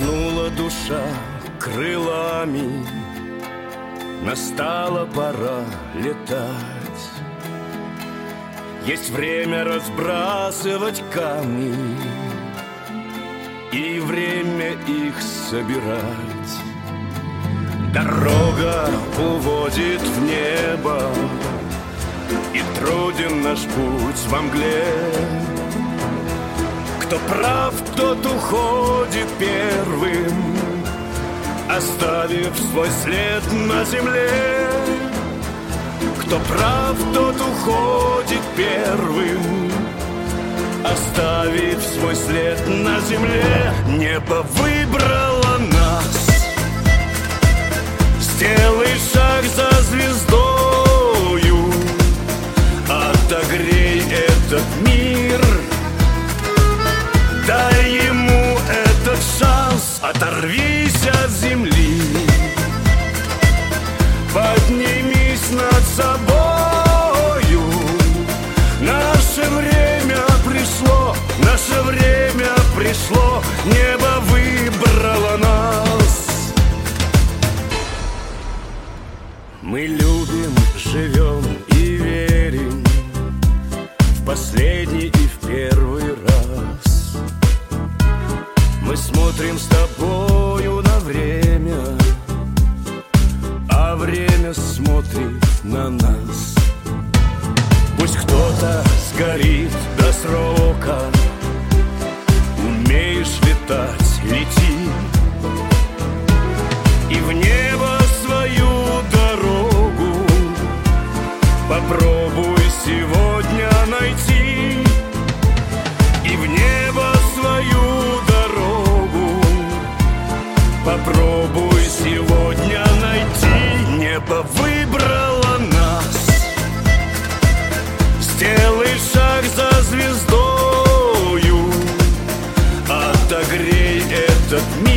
Взмахнула душа крылами, настала пора летать. Есть время разбрасывать камни и время их собирать. Дорога уводит в небо, и труден наш путь во мгле. Кто прав, тот уходит первым, оставив свой след на земле. Кто прав, тот уходит первым, оставив свой след на земле. Небо выбрало нас. Сделай шаг за звездою, отогрей этот мир. Дай ему этот шанс, оторвись от земли, поднимись над собою. Наше время пришло, наше время пришло, небо выбрало нас. Мы любим, живем и верим в последний и в первый раз. Мы смотрим с тобою на время, а время смотрит на нас. Пусть кто-то сгорит до срока, умеешь летать, лети, и в небо свою дорогу попробуй сегодня найти. И в небо свою дорогу попробуй сегодня найти. Небо выбрало нас. Сделай шаг за звездою, отогрей этот мир.